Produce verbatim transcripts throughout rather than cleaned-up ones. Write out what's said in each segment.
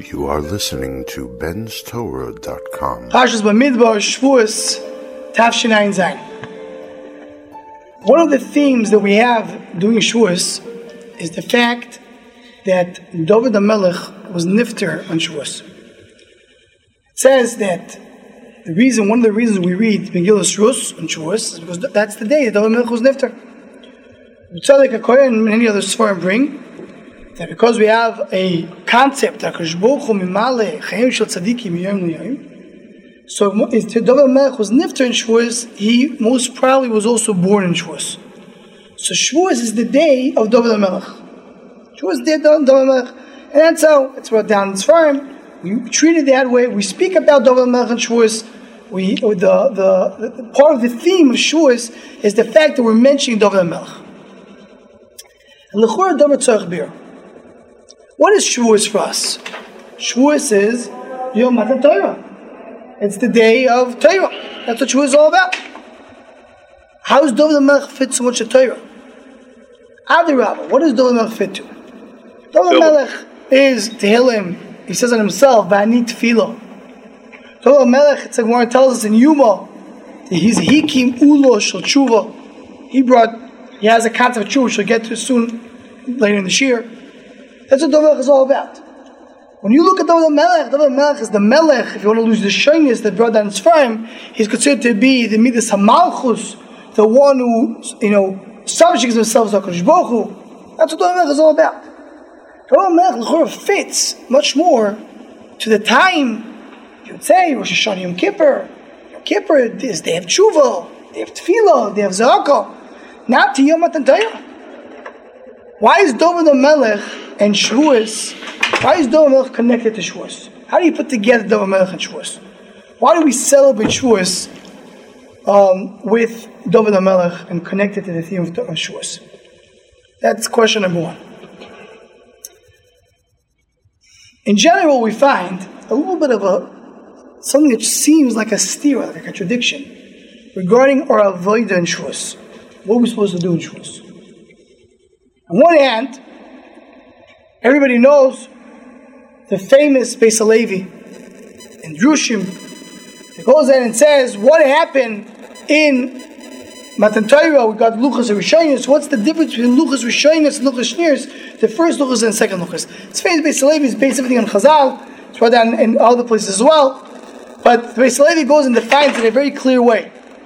You are listening to Ben's Torah dot com. Parshas Bamidbar, Shavuos, Tafshin Ayin Zayin. One of the themes that we have during Shavuos is the fact that David HaMelech was nifter on Shavuos. It says that the reason, one of the reasons we read Megillah Shavuos on Shavuos is because that's the day that David HaMelech was nifter. Tzaddik HaKohen and many other Sfarim bring that because we have a concept that HaKadosh Baruch Hu mimale chayim shel tzaddikim miyom liyom, so if David HaMelech was nifter in Shavuos, he most probably was also born in Shavuos. So Shavuos is the day of David HaMelech. Shavuos is the day of David HaMelech, and that's how it's brought down in Sfarim. We treat it that way. We speak about David HaMelech and Shavuos. We the, the the part of the theme of Shavuos is the fact that we're mentioning David HaMelech. And l'chora David tzarich bir. What is Shavuos for us? Shavuos is Yom Matan Torah. It's the day of Torah. That's what Shavuos is all about. How does David HaMelech fit so much to Torah? Adirabba, what does David HaMelech fit to? David HaMelech is Tehillim. He says on himself, V'ani Tefillah. David HaMelech, it's like Gemara tells us in Yuma, he's Hikim Ulo Shel Tshuva. He brought, he has a concept of Tshuva, which we'll get to soon, later in the Shir. That's what David HaMelech is all about. When you look at David HaMelech, David HaMelech is the Melech. If you want to lose the shyness that brought down Sfarim, he's considered to be the Midas HaMalchus, the one who, you know, subjects himself to HaKadosh Baruch Hu. That's what David HaMelech is all about. David HaMelech fits much more to the time. You would say Rosh Hashanah Yom Kippur. Yom Kippur is they have Tshuva, they have Tefillah, they have Zahaka. Not to Yom Matan Torah. Why is David HaMelech and Shavuos, why is David HaMelech connected to Shavuos? How do you put together David HaMelech and Shavuos? Why do we celebrate Shavuos um, with David HaMelech and connect it to the theme of Shavuos? That's question number one. In general, we find a little bit of a something that seems like a stira, like a contradiction, regarding our avodah in Shavuos. What are we supposed to do in Shavuos? On one hand, everybody knows the famous Beis Halevi in Drushim. It goes in and says, what happened in Matan Torah? We got Luchas and Rishonos. What's the difference between Luchas Rishonos and Luchas Shneers? The first Luchas and the second Luchas. It's famous Beis Halevi is based everything on Chazal. It's brought down in other places as well. But Beis Halevi goes and defines in a very clear way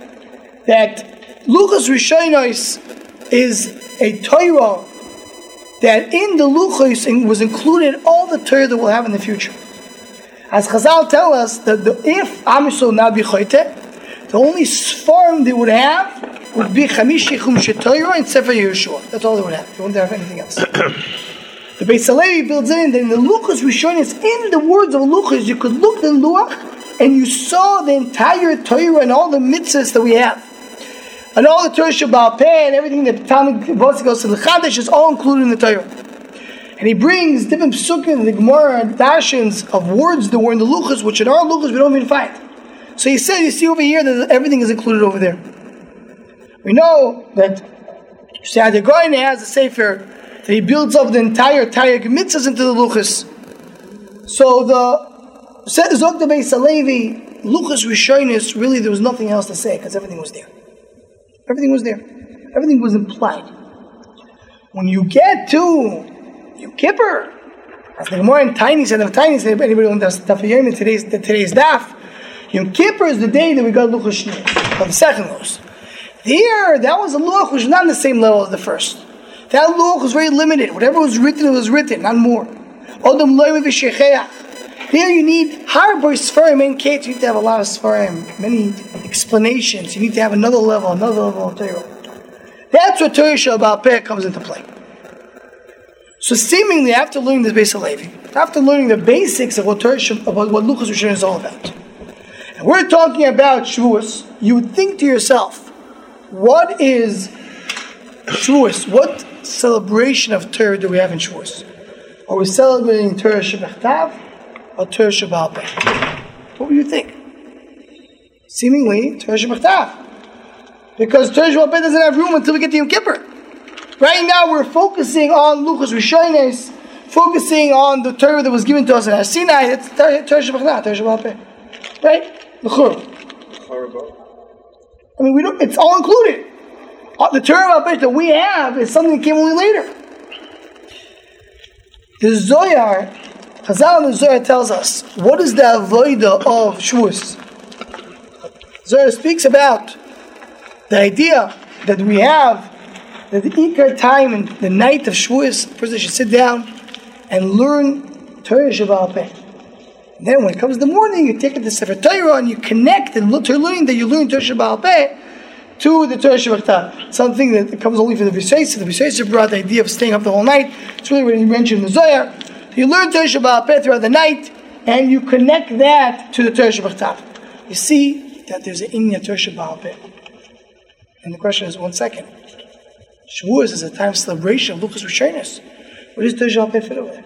that Luchas Rishonos is a Torah that in the Luchos was included all the Torah that we'll have in the future. As Chazal tell us that the, if Am Yisrael now be Choyte, the only Sfarim they would have would be Chamishi Chumshe Torah and Sefer Yehoshua. That's all they would have. They wouldn't have anything else. The Beis Halevi builds in that in the Luchos Rishonos, in the words of Luchos, you could look at the Luach and you saw the entire Torah and all the mitzvahs that we have. And all the Torah Shabbat Peh and everything that Talmud Vosik goes to the Chadash is all included in the Torah. And he brings different psukim, the Gemara and Dashins of words that were in the Luchos, which in our Luchos we don't even find. So he said, you see over here that everything is included over there. We know that Saadia Gaon has a sefer that he builds up the entire Taryag mitzvahs into the Luchos. So the Zog the Beis Halevi, Luchos Rishonos, really there was nothing else to say because everything was there. Everything was there. Everything was implied. When you get to Yom Kippur, as the Gemara in Tiny said, of Tiny said, anybody who does Daf Yomi, today's today's Daf, Yom Kippur is the day that we got Luchos Shneir, of the second Luchos. Here, that was a Luch which was not on the same level as the first. That Luch was very limited. Whatever was written, it was written, not more. Odom loy v'shecheach. Here you need Harbour Sfarim in case you need to have a lot of Sfarim, many explanations. You need to have another level, another level of Torah. That's where Torah Shabbat Peh comes into play. So seemingly, after learning this Beis Halevi, after learning the basics of what Torah, about what Luchos Rishonos is all about, and we're talking about Shavuos, you would think to yourself, what is Shavuos? What celebration of Torah do we have in Shavuos? Are we celebrating Torah Shebechtav or Torah Shabbat Peh? What would you think? Seemingly, Torah Shebechtav. Because Torah Shabbat Peh doesn't have room until we get to Yom Kippur. Right now, we're focusing on Luchos Rishonos, focusing on the Torah that was given to us in Sinai. It's Torah Shabbat, Torah Shabbat Peh. Right? L'chur. I mean, we don't, it's all included. Uh, the Torah Shabbat that we have is something that came only later. The Zohar, Chazal in the Zohar tells us, what is the avodah of Shavuos? Zohar speaks about the idea that we have that the Ikar time and the night of Shavuos, the person should sit down and learn Torah Shabbat Peh. Then when it comes the morning, you take it to Sefer Torah and you connect and to learning that you learn Torah Shabbat Peh to the Torah Shabbat. Something that comes only from the Visayis. The Visayis brought the idea of staying up the whole night. It's really what he mentioned in the Zohar. You learn Torah Shabbat Peh throughout the night and you connect that to the Torah Shabbat. You see that there's an Inyan Torah Shabbat Peh. And the question is, one second. Shavuos is a time of celebration of Luchos Rishonos. What does Torah Shabbat Peh fit over there?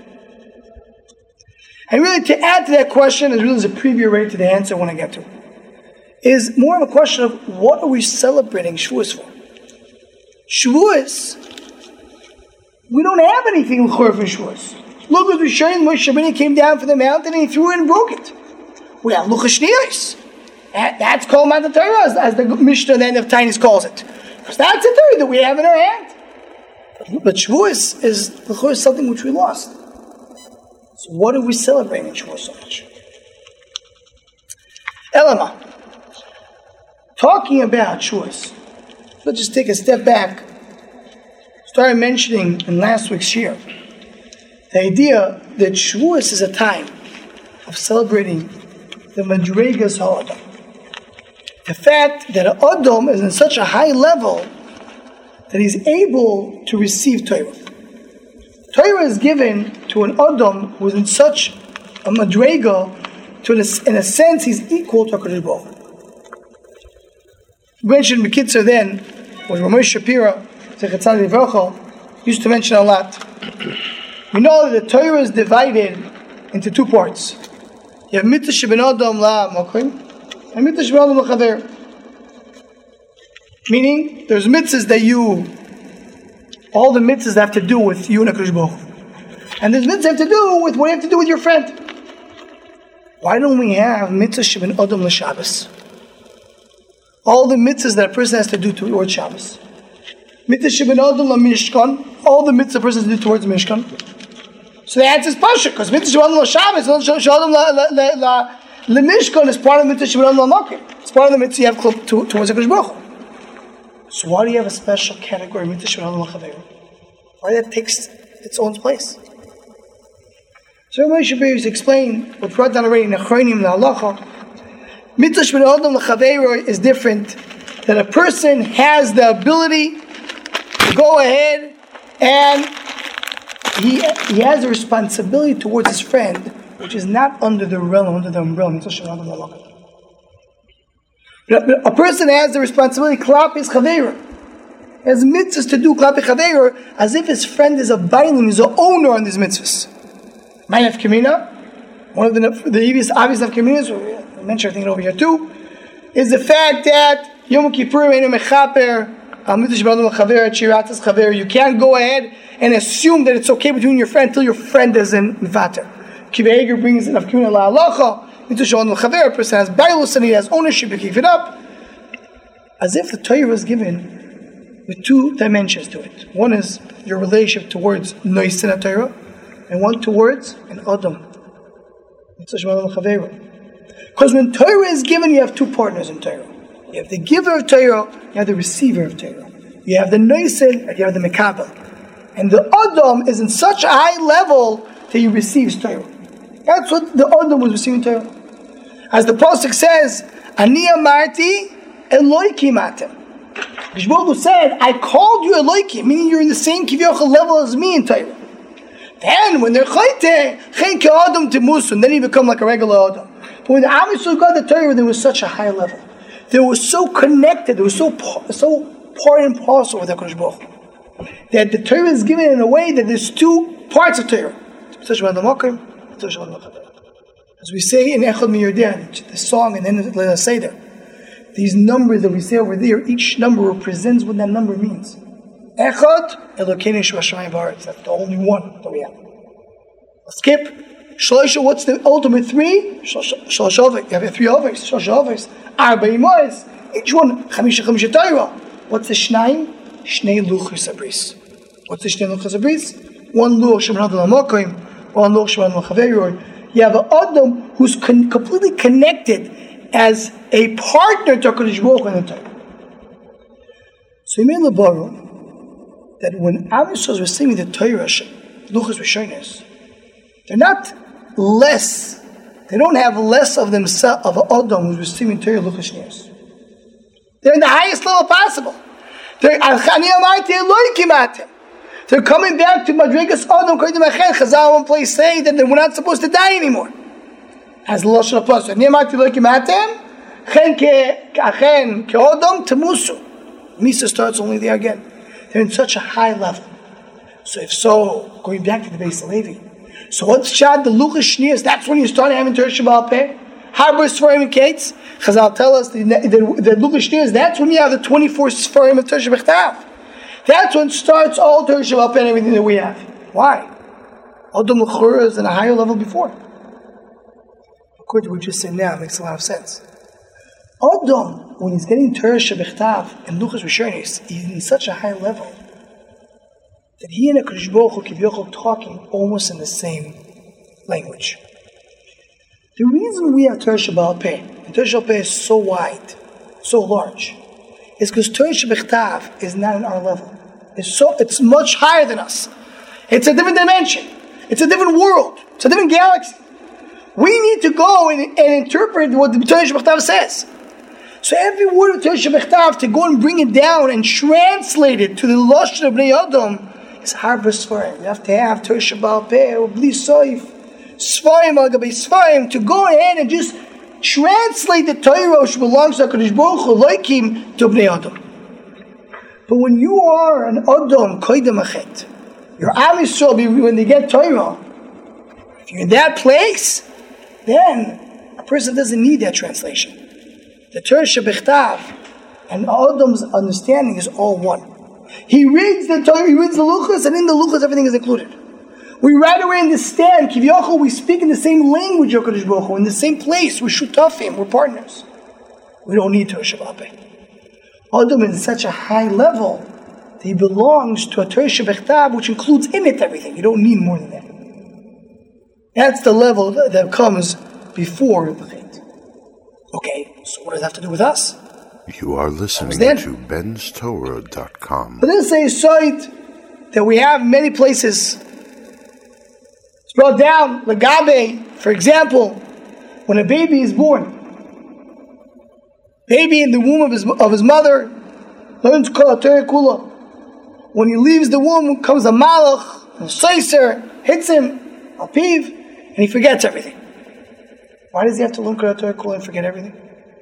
And really, to add to that question, as really as a preview right to the answer I want to get to, is more of a question of what are we celebrating Shavuos for? Shavuos, we don't have anything l'chor for Shavuos. Luchos Rishonos, Moshe Rabbeinu came down from the mountain and he threw it and broke it. We have Luchos Shniyos. That's called Matan Torah, as, as the Mishnah at the end of Tainis calls it. Because that's the Torah that we have in our hand. But Shavuos is, l'chor, is something which we lost. So what are we celebrating in Shavuos so much? Elama. Talking about Shavuos, let's just take a step back. Started mentioning in last week's year the idea that Shavuos is a time of celebrating the Madregas HaAdam. The fact that Adam is in such a high level that he's able to receive Torah. Torah is given to an Adam who is in such a Madrega, to in a, in a sense he's equal to HaKadosh Baruch Hu. We mentioned Bekitzer then, what Ramesh Shapira, Zechat Tzaddik Livrocha, used to mention a lot. We know that the Torah is divided into two parts. You have Mitzvah Sheben Adam La Mokim, and Mitzvah Sheben Adam La Chaver. Meaning, there's mitzvahs that you, all the mitzvahs have to do with you and HaKadosh Baruch Hu. And there's mitzvahs have to do with what you have to do with your friend. Why don't we have Mitzvah Sheben Adam La Shabbos? All the mitzvahs that a person has to do towards Shabbos. Mitzvah Sheben Adam La Mishkan, all the mitzvahs a person has to do towards Mishkan. So the answer is Pasha, because Mitzvah Sheben Adam La Shabbos, Sheben Adam La Mishkan is part of Mitzvah Sheben Adam La Makim. It's part of the mitzvah you have to, towards HaKadosh Baruch Hu. So why do you have a special category, Mitzvah Sheben Adam La Chaver? Why that takes its own place? So Ramesh Shapiro used to explain what's brought down already in Achronim and Halacha. Mitzvah Sheben Adam La Chaver is different. That a person has the ability to go ahead and he, he has a responsibility towards his friend, which is not under the realm, under the umbrella, Mitzvah Sheben Adam La Chaver. A person has the responsibility, klap is chaveira. He has mitzvahs to do klap chaveira, as if his friend is a bailim, he's an owner on these mitzvahs. My nafkamina, one of the, the obvious, obvious nafkaminas, I mentioned I think over here too, is the fact that Yom Kippur meinu mechaper, mitzvah sheben adam chaveira, chiratas chaveira. You can't go ahead and assume that it's okay between your friend until your friend is in mivater. Kibbutz Eger brings in nafkamina la halacha. Mitzvah Sheben Adam La Chaver, a person has bailus and he has ownership, you keep it up. As if the Torah was given with two dimensions to it. One is your relationship towards Noisen Torah, and one towards an Adam. Mitzvah Sheben Adam La Chaver. Because when Torah is given, you have two partners in Torah. You have the giver of Torah, you have the receiver of Torah. You have the Noisen, and you have the Mekabel. And the Adam is in such a high level that he receives Torah. That's what the Adam was receiving Torah. As the Pasuk says, Ani amarti Eloikim atem. Yishbohu said, I called you Eloikim, meaning you're in the same kivyochel level as me in Torah. Then, when they're chayte, chen ke Adam timusun, then you become like a regular Adam. But when the Am Yisrael got the Torah, they were such a high level. They were so connected, they were so, so part and parcel with HaKadosh Baruch Hu, that the Torah is given in a way that there's two parts of Torah. As we say in Echad Miyodeh, the song and then the Seder, these numbers that we say over there, each number represents what that number means. Echad, Elokeinu Shebashamayim V'Aretz. That's the only one that we have. skip. Shloisha, what's the ultimate three? Shlosh overs. You have three overs. Shlosh overs. Arba imois. Each one. Chamisha chamisha Torah. What's the shnayim? Shnei luchos abris. What's the shnei luchos abris? One luch shemanad l'makom, one luch shemanad l'chaveroi. You have an Adam who's con- completely connected as a partner to HaKadosh Baruch Hu in the Torah. So he made Lebara that when Am Yisrael is receiving the Torah, Luchos Rishonos, they're not less, they don't have less of themselves, of an Adam who's receiving Torah Luchos Rishonos. They're in the highest level possible. They're They're coming back to Madrigas Adam Kodim Achen. Chazal one place saying that we're not supposed to die anymore. As Lashon Plus. Niyamati Loikim Atem, Chen Ke'achen Ke'odom Temusu. Misa starts only there again. They're in such a high level. So if so, going back to the base of Levi. So what's Shad, the Luchos Shnias, that's when you start having Torah Shabbat Peh. Harbor Sfarim and Kates. Chazal tell us the, the, the Luchos Shnias, that's when you have the twenty-four Sfarim of Torah Shabbat. That's when starts all Torah Shabbat and everything that we have. Why? Adam L'chura is in a higher level before. According to what we just said now, it makes a lot of sense. Adam, when he's getting Torah Shabbat and Luchos Rishonos, he's in such a high level that he and HaKadosh Baruch Hu Kivyochel talking almost in the same language. The reason we have Torah Shabbat Peh, and Torah Shabbat Peh is so wide, so large, is because Torah Shabbat is not in our level. It's so it's much higher than us. It's a different dimension. It's a different world. It's a different galaxy. We need to go and, and interpret what the Torah Shabbat says. So every word of Torah Shabbat, to go and bring it down and translate it to the Lashon of Bnei Adam, is Harba Sfarim. You have to have Torah Shabbat Peh or Bli Soif, Sfarim al Gabi Sfarim, to go ahead and just translate the Torah which belongs to HaKadosh Baruch Hu like him to Bnei Adam. But when you are an Adam Koydem Achet, your Am Yisrael, when they get Torah, if you're in that place, then a person doesn't need that translation. The Torah Shebechtav and Adam's understanding is all one. He reads the Torah, he reads the Luchos, and in the Luchos everything is included. We right away understand, Kivyochel, we speak in the same language of HaKadosh Baruch Hu, in the same place, we're shutafim, we're partners. We don't need Torah Shabbat Peh. Adam is at such a high level that he belongs to a Torah Shebechtav, which includes in it everything. You don't need more than that. That's the level that comes before the Chet. Okay, so what does that have to do with us? You are listening to Ben's Torah dot com. But this is a site that we have in many places. It's brought down, Lagabe, for example, when a baby is born. Baby in the womb of his, of his mother learns Kol HaTorah Kula. When he leaves the womb, comes a malach, a seiser, hits him, a piv, and he forgets everything. Why does he have to learn Kol HaTorah Kula and forget everything?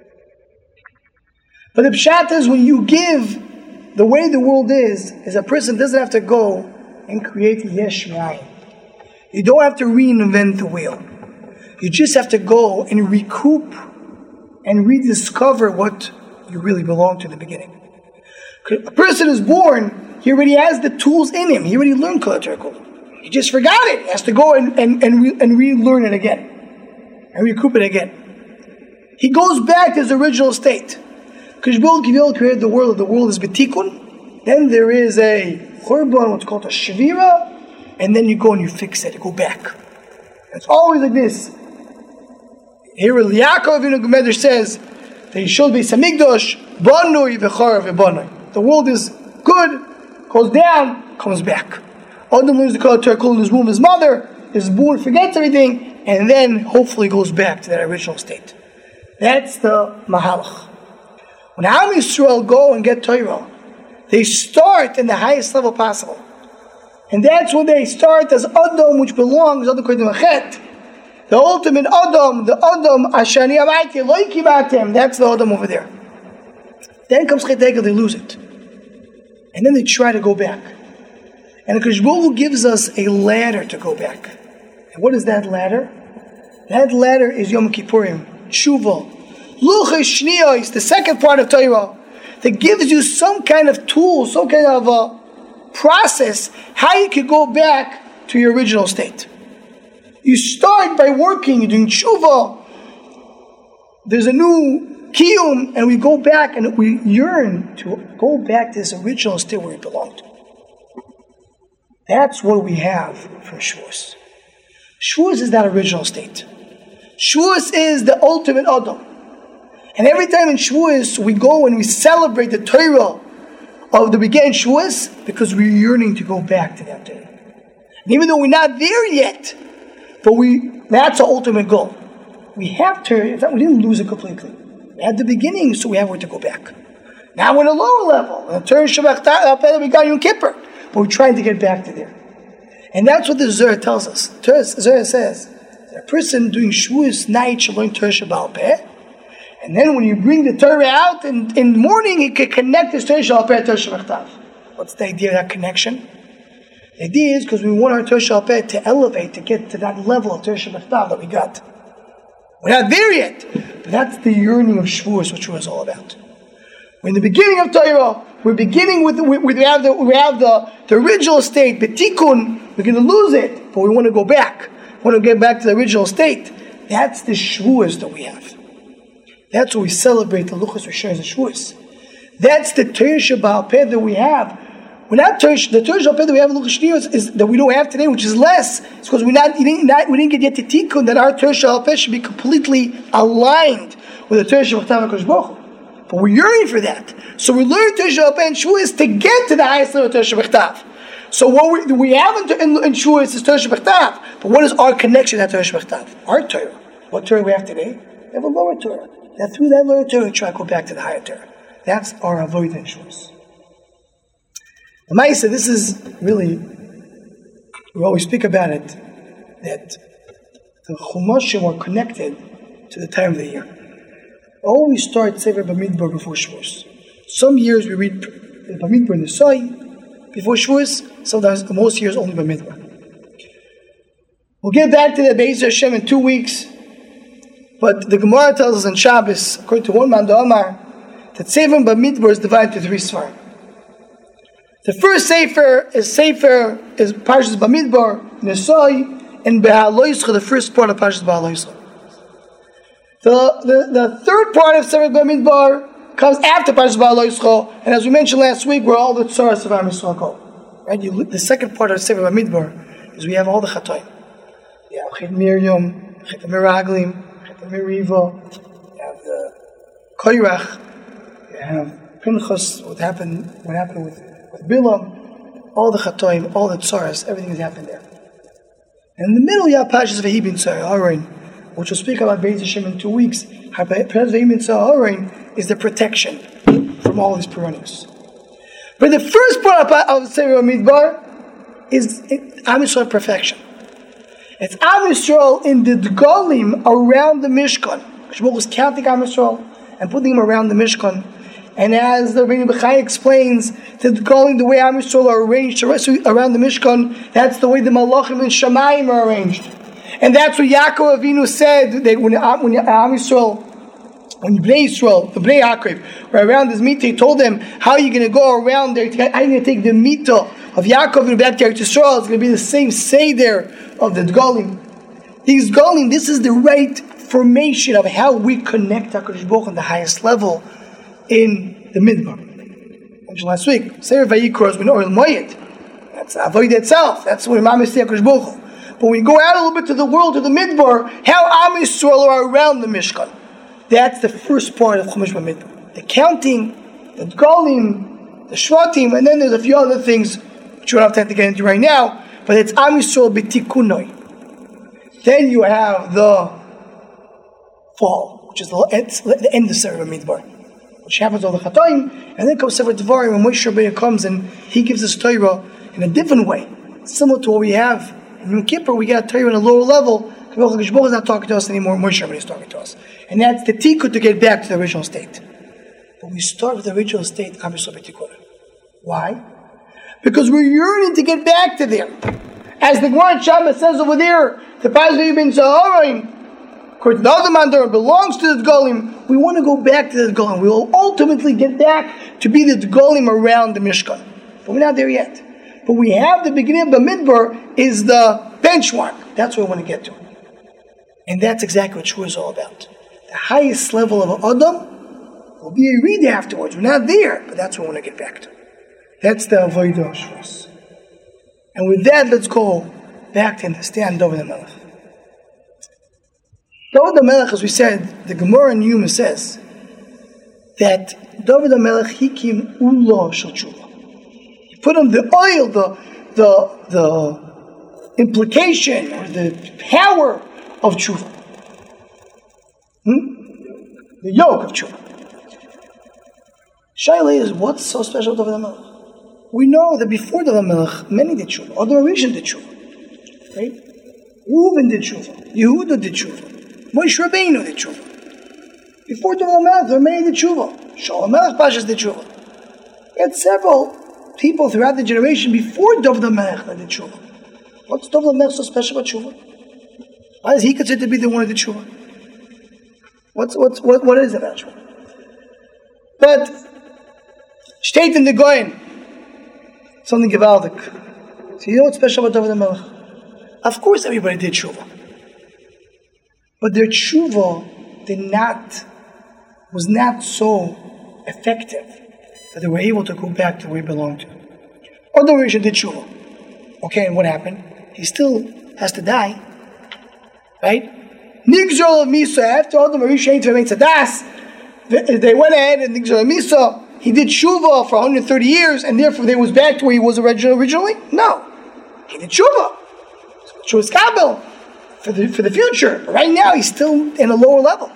But the pshat is when you give, the way the world is, is a person doesn't have to go and create yesh me'ayin. You don't have to reinvent the wheel. You just have to go and recoup and rediscover what you really belong to in the beginning. A person is born, he already has the tools in him. He already learned Kol HaTorah Kula. He just forgot it. He has to go and, and, and, re, and relearn it again. And recoup it again. He goes back to his original state. Because Baruch created the world. The world is betikun. Then there is a churban, what's called a shavira. And then you go and you fix it. You go back. It's always like this. Here Yaakov Avinu Gemedrash says that you should be samigdosh banui v'charav v'banui. The world is good, goes down, comes back. Adam learns the Kol HaTorah Kula in his womb. His mother is born, forgets everything, and then hopefully goes back to that original state. That's the mahalach. When Am Yisrael go and get Torah, they start in the highest level possible. And that's when they start as Adam, which belongs to Adam Koydem Achet. The ultimate Adam, the Adam, Ashani Amaiti, Loiki Batem, that's the Adam over there. Then comes Chet Egel, they lose it. And then they try to go back. And HaKadosh Baruch Hu gives us a ladder to go back. And what is that ladder? That ladder is Yom Kippurim, Tshuva. Luchos Shniyos, the second part of Torah, that gives you some kind of tool, some kind of a process, how you can go back to your original state. You start by working, you're doing tshuva. There's a new kiyum, and we go back and we yearn to go back to this original state where we belong to. That's what we have for Shavuos. Shavuos is that original state. Shavuos is the ultimate Adam. And every time in Shavuos, we go and we celebrate the Torah of the beginning Shavuos because we're yearning to go back to that Torah. And even though we're not there yet, but we that's our ultimate goal. We have Torah, it's not, we didn't lose it completely. We had the beginning, so we have where to go back. Now we're at a lower level. The Torah Shabbat, we got Yom Kippur. But we're trying to get back to there. And that's what the Zohar tells us. The Zohar says, a person doing Shavuos night should learn Torah Sheba'al Peh. And then when you bring the Torah out in, in the morning, he can connect this Torah Sheba'al Peh to Torah Shebachtav. What's the idea of that connection? The idea is because we want our Torah Sheba'al Peh to elevate, to get to that level of Torah Shebachtav that we got. We're not there yet. But that's the yearning of Shavuos, what Shavuos is all about. We're in the beginning of Torah. We're beginning with, with, with we have the we have the, the original state, the tikkun. We're going to lose it, but we want to go back. We want to get back to the original state. That's the Shavuos that we have. That's what we celebrate the Luchos Rishayos and Shavuos. That's the Torah Sheba'al Peh that we have. We're not Torah, the Torah Sheba'al Peh that we have in Luchos Rishayos is that we don't have today, which is less. It's because we not, not we didn't get yet the tikkun that our Torah Sheba'al Peh should be completely aligned with the Torah Shebachtav HaKadosh Baruch Hu. But we're yearning for that. So we learn Torah Sheba'al Peh and Shavuos to get to the highest level of Torah Shebachtav. So what we, we have in, in, in Shavuos is Torah Shebachtav. But what is our connection to Torah Shebachtav? Our Torah. What Torah we have today? We have a lower Torah. That through that lower Torah we try to go back to the higher Torah. That's our avodah in Shavuos. The Ma'aseh, this is really, we always speak about it, that the Chumashim are connected to the time of the year. Always start Sefer Bamidbar before Shavuos. Some years we read Bamidbar in the Sai before Shavuos. Sometimes, most years, only Bamidbar. We'll get back to the Be'ez Hashem in two weeks. But the Gemara tells us in Shabbos, according to one man, the Omar, that Sefer Bamidbar is divided into three Sfarim. The first Sefer is Sefer is Parshas Bamidbar, Nesai, and Beha'aloischa, the first part of Parshas Beha'aloischa. The, the, the third part of Sefer Bamidbar comes after Parshas Beha'aloischa, and as we mentioned last week, where all the tzaras of Am Yisrael go. Right? You, the second part of Sefer Bamidbar is we have all the Chatoim. You have Chet Miriam, Chet Meraglim, Chet Meriva, you have the Koyrach, you have Pinchas, what happened, what happened with, with Bilam, all the Chatoim, all the tzaras, everything has happened there. And in the middle, you have Parshas Vehibin Tzar, Aaron, which we'll speak about Be'ez Hashem in two weeks. Parshas Vehibin Tzar, Aaron is the protection from all these perennials. But the first part of Sefer Bamidbar is Am Yisrael perfection. It's Am Yisrael in the Dgalim around the Mishkan. Shmuel was counting Am Yisrael and putting them around the Mishkan. And as the Rebbeinu Bechai explains, the Dgalim, the way Am Yisrael are arranged around the Mishkan, that's the way the Malachim and Shamayim are arranged. And that's what Yaakov Avinu said, that when, when Am Yisrael, when Bnei Yisrael, the Bnei Yaakov, were around his Mita, he told them, how are you going to go around there, how are you going to take the Mita of Yaakov and back to Eretz Yisrael? It's going to be the same Seder of the Dgalim. These Dgalim, this is the right formation of how we connect HaKadosh Baruch Hu on the highest level in the Midbar. I mentioned last week, Sefer Vayikra is when Oil Moyed. That's Avodah itself. That's when Am Yisrael HaKadosh Baruch Hu. But when we go out a little bit to the world, to the Midbar, how Am Yisrael are around the Mishkan. That's the first part of Chumash Bamidbar. The counting, the Dgalim, the Shvatim, and then there's a few other things which we don't have time to get into right now, but it's Am Yisrael b'tikunoi. Then you have the fall, which is the, the end of Sefer Bamidbar, which happens all the Chatoim, and then comes Sefer Devarim, and Moshe Rabbeinu comes and he gives us Torah in a different way, similar to what we have in Yom Kippur. We get Torah on a lower level. HaKadosh Baruch Hu is not talking to us anymore. Moshe Rabbeinu is talking to us, and that's the tikkun to get back to the original state. But we start with the original state, Am Yisrael b'tikunoi. Why? Because we're yearning to get back to there. As the Gemara Shabbos says over there, the Parshas Vayibin Tzar, according to the other mandar, belongs to the Dgalim. We want to go back to the Dgalim. We will ultimately get back to be the Dgalim around the Mishkan. But we're not there yet. But we have the beginning of the Midbar is the benchmark. That's what we want to get to. And that's exactly what Shua is all about. The highest level of Adam will be a read afterwards. We're not there, but that's what we want to get back to. That's the Avodah Shvus. And with that, let's go back to understand David HaMelech. David HaMelech, as we said, the Gemara in Yuma says that David HaMelech, he came Ula Shel Tshuva. He put on the oil, the, the, the implication, or the power of Tshuva. Hmm? The yoke of Tshuva. Shaila is, what's so special about David HaMelech? We know that before David HaMelech, many did Tshuva. Other Rishon did Tshuva. Right? Reuben did Tshuva. Yehuda did Tshuva. Moshe Rabbeinu did Tshuva. Before David HaMelech, there were many did Tshuva. Shaul HaMelech Pashas did Tshuva. We had several people throughout the generation before David HaMelech that did Tshuva. What's David HaMelech so special about Tshuva? Why is he considered to be the one who did Tshuva? What's, what's, what, what is it about Tshuva? But, steht in the Goyen, something gewaltig. So you know what's special about David HaMelech? Of course everybody did Tshuva. But their Tshuva did not, was not so effective that they were able to go back to where he belonged to. Other Rishon did Tshuva. Okay, and what happened? He still has to die. Right? Nigzol of Misa, after all the Rishon to make Tzadas, they went ahead and Nigzol of Misa, he did Tshuva for one hundred thirty years, and therefore they was back to where he was originally? No. He did Tshuva. Tshuva's Kabel for the, for the future. But right now, he's still in a lower level.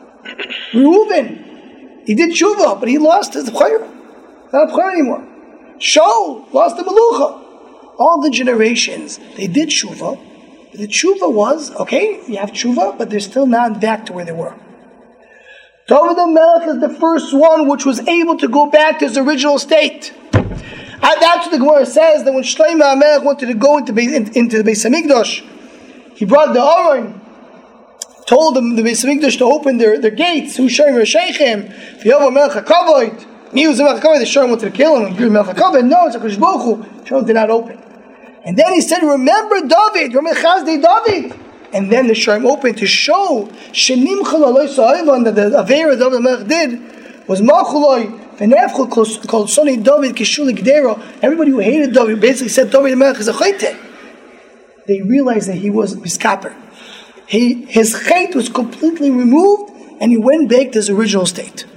Reuven, he did Tshuva, but he lost his B'chayr. Not a B'chayr anymore. Shaul lost the Melucha. All the generations, they did Tshuva. The Tshuva was, okay, you have Tshuva, but they're still not back to where they were. David HaMelech is the first one which was able to go back to his original state. And that's what the Gemara says, that when Shlomo HaMelech wanted to go into, into the Beis HaMikdash, he brought the Aron, told them the Beis HaMikdash to open their, their gates. Who Shem Reshechem? V'yavo Melech HaKavod. Me was the Melech HaKavod. The Shem wanted to kill him. You're Melech HaKavod. No, it's HaKadosh Baruch Hu. Shem did not open. And then he said, remember David. Remember Chazdei David. And then the Shem opened to show Shenim Chalaloi Sa'ivan, that the Avera David HaMelech did was Machuloi V'nefchul called Sonny David Kishuli Gdero. Everybody who hated David basically said David HaMelech is a chayte. They realized that he was miskaper. He, his chayt was completely removed, and he went back to his original state.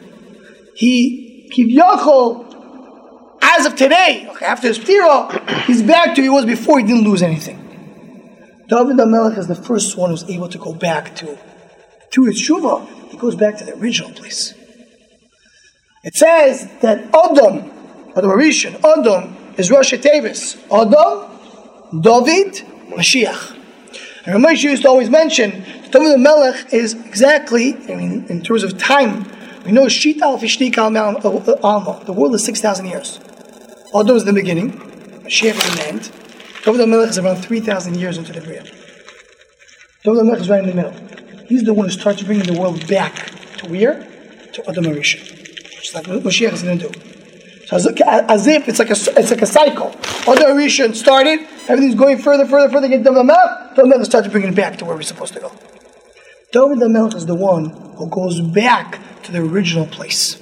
He, Kivyachol, as of today, after his ptira, he's back to where he was before. He didn't lose anything. David HaMelech is the first one who's able to go back to, to his tshuva. He goes back to the original place. It says that Adam, Adam Rishon, Adam is Rosh Tevis. Adam, David, Mashiach. And Ramesh used to always mention that David HaMelech is exactly, I mean, in terms of time, we know Shita al Fishnik al Alma. The world is six thousand years. Adam is in the beginning, Mashiach is in the end. David HaMelech is around three thousand years into the Bria. David HaMelech is right in the middle. He's the one who starts bringing the world back to where? To Adam Rishon. Which is like what Mashiach is going to do. So as, as if it's like a, it's like a cycle. Adam Rishon started, everything's going further, further, further, get David HaMelech, David HaMelech starts bringing it back to where we're supposed to go. David HaMelech is the one who goes back to the original place.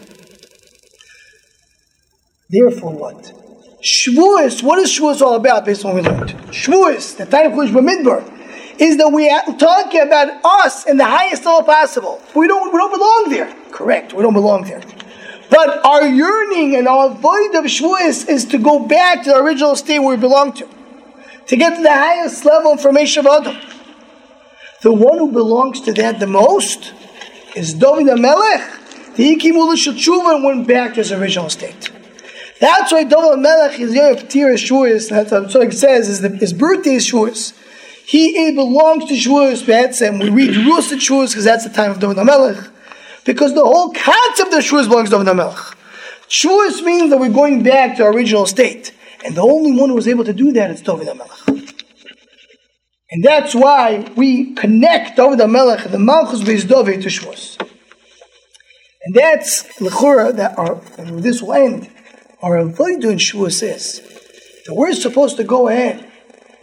Therefore what? Shavuos, what is Shavuos all about based on what we learned? Shavuos, the time of Chumash Bamidbar, is that we are talking about us in the highest level possible. We don't, we don't belong there. Correct, we don't belong there. But our yearning and our void of Shavuos is to go back to the original state where we belong to. To get to the highest level of information of Adam. The one who belongs to that the most is David HaMelech. The Ikimul Shel Tshuva and went back to his original state. That's why David HaMelech is Yom Ptir Shavuos. That's what it says. Is the, his birthday is Shavuos. He it belongs to Shavuos. And we read Rus at Shavuos because that's the time of David HaMelech. Because the whole concept of Shavuos belongs to David HaMelech. Shavuos means that we're going back to our original state. And the only one who was able to do that is David HaMelech. And that's why we connect David HaMelech, the Malchus Beis David, to Shavuos. And that's L'chura, that our, and this will end. Our avodah in Shavuos is that we're supposed to go ahead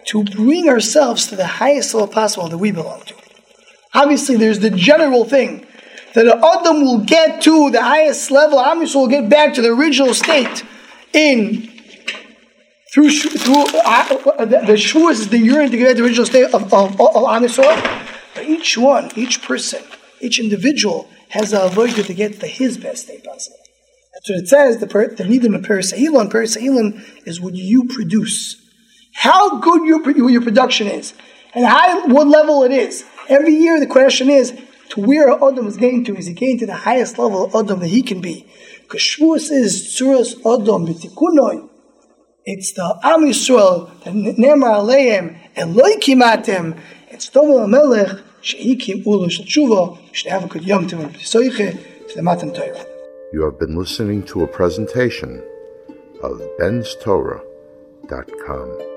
to bring ourselves to the highest level possible that we belong to. Obviously, there's the general thing that an Adam will get to the highest level. Am Yisrael will get back to the original state in through through uh, the, the Shavuos is the yearning to get back to the original state of, of, of Am Yisrael. But each one, each person, each individual has a avodah to get to his best state possible. That's what it says. The per, the nidim of Peres Ha'ilon. Peres Ha'ilon is what you produce. How good your your production is, and how what level it is. Every year the question is to where Adam is getting to. Is he getting to the highest level of Adam that he can be? Because Shavuos is Tzuras Adam B'Tikunoi. It's the Am Yisrael, the Nemar Aleim, Eloi Kimatem. It's Domo HaMelech, She'ikim Ulu Shel Tshuva, Shne'ava Kod Yom Tivon B'Tisoiche, to the Matan Torah. You have been listening to a presentation of Ben's Torah dot com.